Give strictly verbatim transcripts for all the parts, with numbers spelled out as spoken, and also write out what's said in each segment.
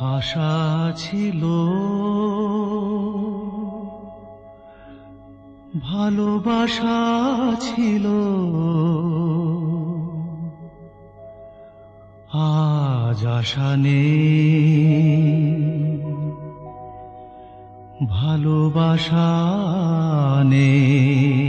আশা ছিল, ভালোবাসা ছিল, আজ আশা নেই, ভালোবাসা নেই।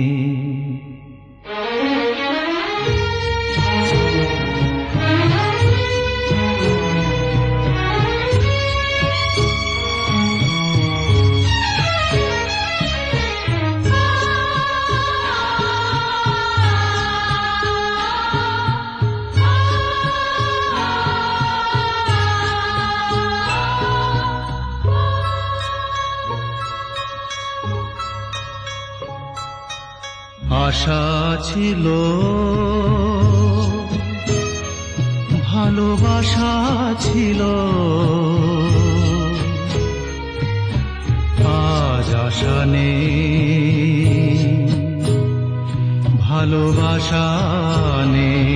আশা ছিল, ভালোবাসা ছিল, আজ আশা নেই, ভালোবাসা নেই।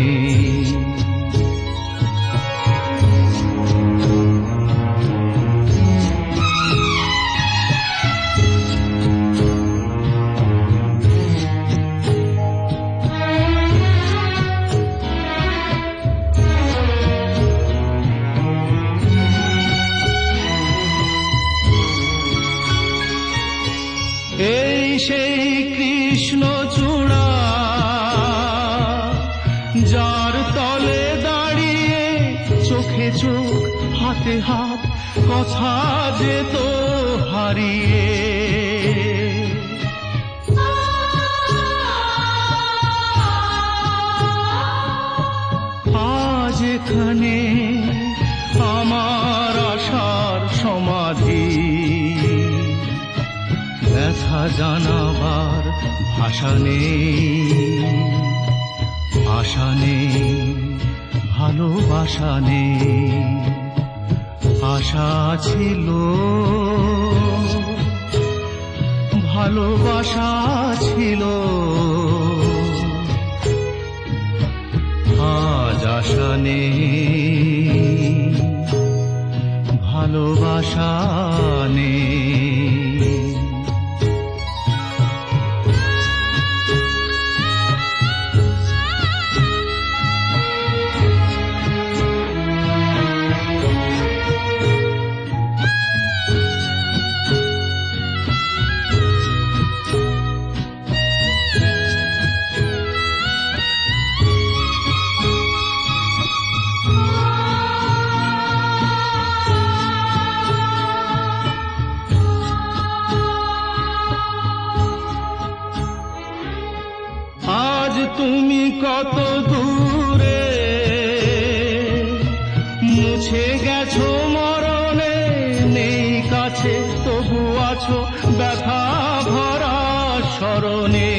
এই সেই কৃষ্ণ চূড়া, যার তলে দাঁড়িয়ে চোখে চোখ হাতে হাত কথা যেত হারিয়ে। আজ এখানে আমার আশার সমাধি, ব্যথা জানাবার ভাষা নেই, আশা নেই, ভালোবাসা নেই। আশা ছিল, ভালোবাসা ছিল, আজ আশা নেই, ভালোবাসা নেই। আজ তুমি কত দূরে, মুছে গেছো মরণে, নেই কাছে তবু আছো ব্যথা ভরা স্মরণে।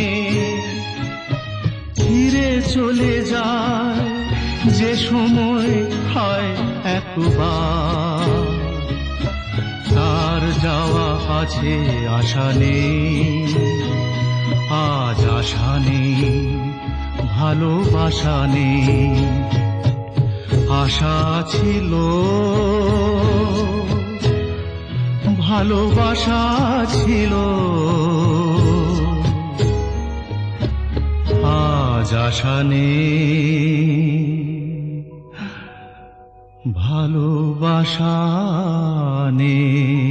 ফিরে চলে যায় যে সময় হয় একবার, তার যাওয়া আছে আশা নেই, আজ আশা নেই, ভালোবাসা নেই। আশা ছিল, ভালোবাসা ছিল, আজ আশা নেই, ভালোবাসা নেই।